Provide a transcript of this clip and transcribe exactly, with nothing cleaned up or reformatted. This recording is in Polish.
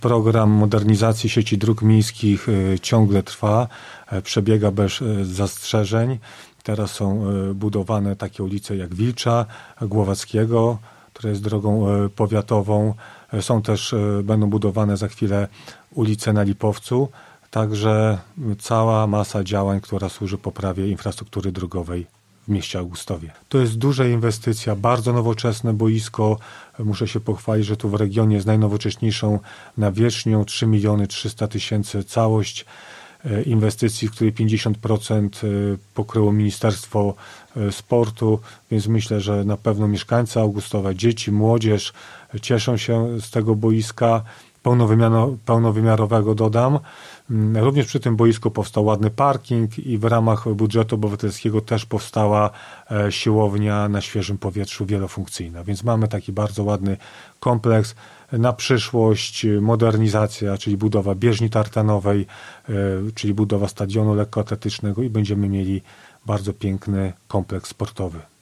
Program modernizacji sieci dróg miejskich ciągle trwa, przebiega bez zastrzeżeń. Teraz są budowane takie ulice jak Wilcza, Głowackiego, która jest drogą powiatową. Są też, będą budowane za chwilę ulice na Lipowcu. Także cała masa działań, która służy poprawie infrastruktury drogowej w mieście Augustowie. To jest duża inwestycja, bardzo nowoczesne boisko. Muszę się pochwalić, że tu w regionie jest najnowocześniejszą nawierzchnią, trzy miliony trzysta tysięcy całość inwestycji, w której pięćdziesiąt procent pokryło Ministerstwo Sportu, więc myślę, że na pewno mieszkańcy Augustowa, dzieci, młodzież cieszą się z tego boiska pełnowymiarowego, dodam. Również przy tym boisku powstał ładny parking i w ramach budżetu obywatelskiego też powstała siłownia na świeżym powietrzu wielofunkcyjna, więc mamy taki bardzo ładny kompleks. Na przyszłość modernizacja, czyli budowa bieżni tartanowej, czyli budowa stadionu lekkoatletycznego i będziemy mieli bardzo piękny kompleks sportowy.